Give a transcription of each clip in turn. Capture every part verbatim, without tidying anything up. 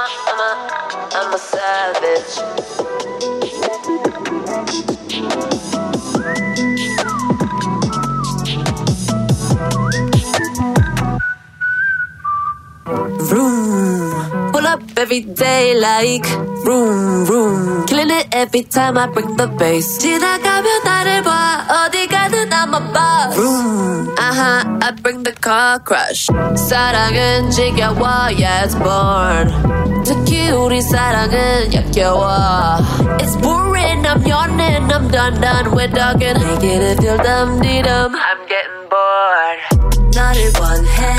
a, I'm a, I'm a savage. Vroom. Pull up every day like vroom vroom. Killing it every time I bring the bass. 지나가면 나를 봐 어디 가든 I'm a boss. Vroom. Uh-huh, I bring the car crash. 사랑은 지겨워, yeah it's born. 특히 우리 사랑은 역겨워. It's boring, I'm yawning, I'm done done with talking. Make it if you're dumb dee dum. I'm getting bored. 너를 원해.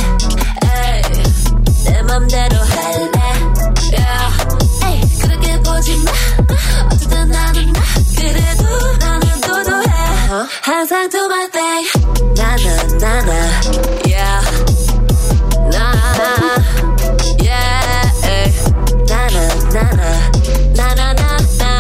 내 맘대로 할래 yeah. 에이, 그렇게 보지 마 어쨌든 나는 나 그래도 나는 도도해 uh-huh. 항상 do my thing 나는 나나 yeah 나 yeah 에이. 나는 나나 나나나나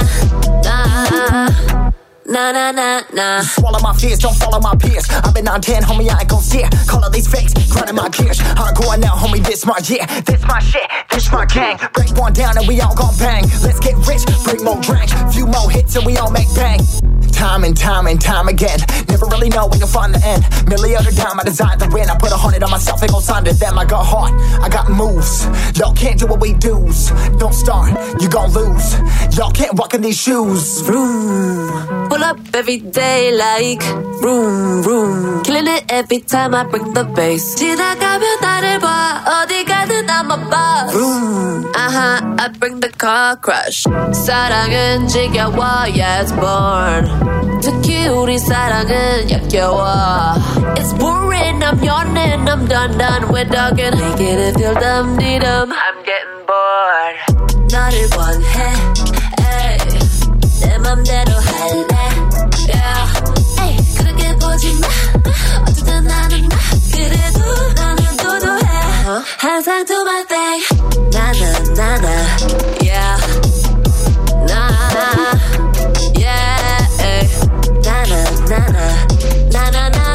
나 Na na na na. Swallow my fears, don't follow my peers. I've been on ten, homie, I ain't gon' steer. Call all these fakes, grinding my gears. Hardcore now, homie, this my year. This my shit, this my gang. Break one down and we all gon' bang. Let's get rich, bring more drinks. Few more hits and we all make bang. Time and time and time again. Never really know when you'll find the end. Milli at a dime, I designed to win. I put a hundred on myself, ain't gon' sign to them. I got heart, I got moves. Y'all can't do what we do's. Don't start, you gon' lose. Y'all can't walk in these shoes. Vroom. Pull up every day like vroom vroom. Killing it every time I bring the bass. 지나가면 나를 봐 어디 가든 I'm a boss. Vroom. Uh-huh, I bring the car crash. 사랑은 지겨워, yeah it's born. 특히 우리 사랑은 역겨워. It's boring, I'm yawning, I'm done done with talking. Make it if you're dumb dee dum. I'm getting bored. 너를 원해. 에이. 내 맘대로 할래 yeah. 에이, 그렇게 보지 마 어쨌든 나는 나 그래도 나는 도도해 uh-huh. 항상 do my thing 나는 나나 yeah 나 yeah 에이. 나는 나나 나나나나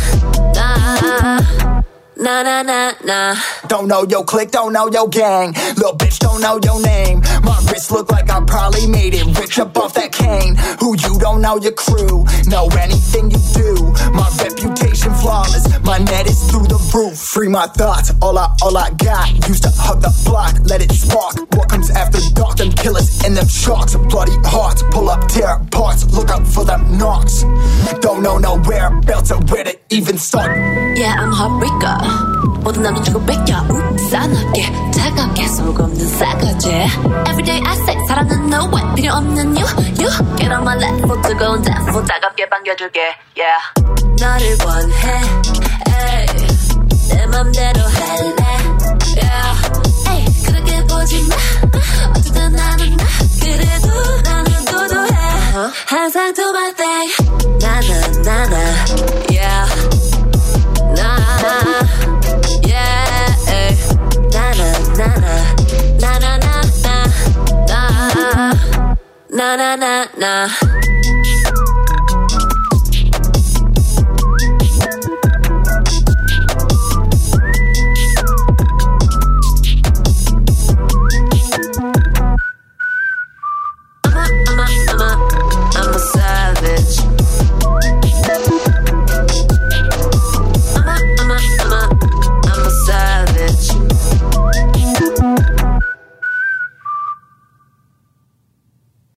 나 Na na na na. Don't know your clique, don't know your gang. Little bitch, don't know your name. My wrist look like I probably made it rich up off that cane. Who you don't know your crew. Know anything you do. My reputation flawless. My net is through the roof. Free my thoughts, all I, all I got. Used to hug the block, let it spark. What comes after dark? Them killers and them sharks. Bloody hearts, pull up, tear parts. Look out for them knocks. Don't know no whereabouts or where to even start. Yeah, I'm heartbreaker. 모든 남자 주고 뺏겨 싸납게 차갑게 속 없는 싸가지 Everyday I say 사랑은 no way 필요 없는 you you Get on my level 뜨거운 대포 따갑게 반겨줄게 yeah 너를 원해 에이. 내 맘대로 할래 yeah. 에이, 그렇게 보지 마 어쨌든 나는 나 그래도 나는 도도해 uh-huh. 항상 do my thing 나는 나나 yeah 나 yeah, ey. Na na na na na na na na na na na na.